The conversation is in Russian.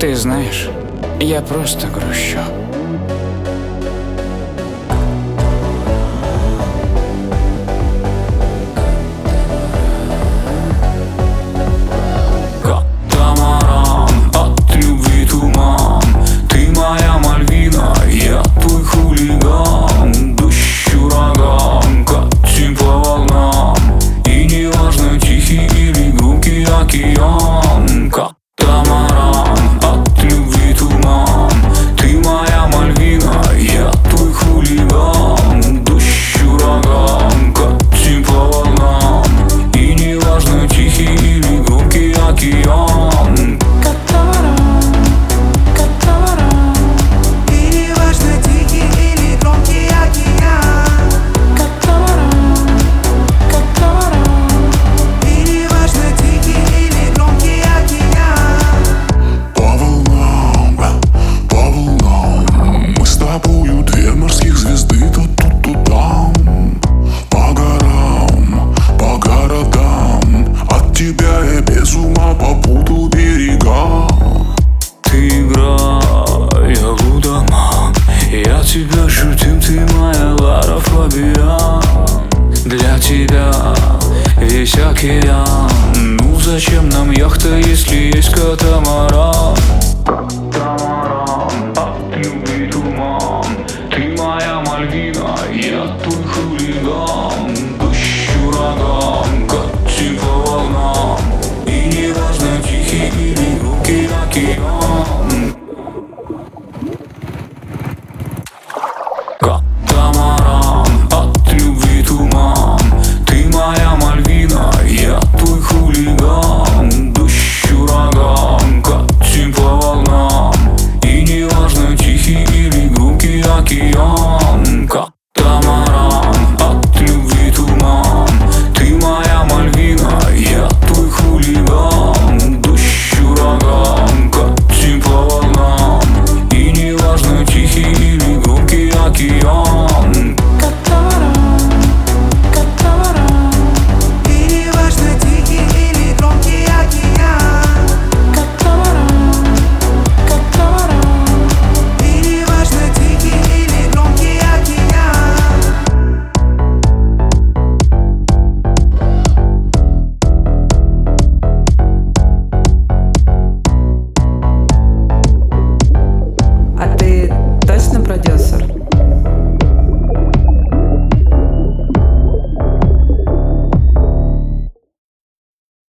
Ты знаешь, я просто грущу. Катамаран, от любви туман. Ты моя Мальвина, я твой хулиган. Дождь, ураган, катим по волнам. И неважно, тихий или громкий океан. Катамаран, от любви туман. Ты моя Мальвина, я твой хулиган. Дождь, ураган, катим по волнам. И неважно, тихий или громкий океан. Без ума попутал берега. Ты играй, я лудоман. Я тебя шутим, ты моя Лара Фабиан. Для тебя весь океан. Ну зачем нам яхта, если есть катамаран? Катамаран, от любви туман. Ты моя Мальвина, я твой хулиган. Дождь, ураган, катим по волнам. И неважно, тихий или громкий океан.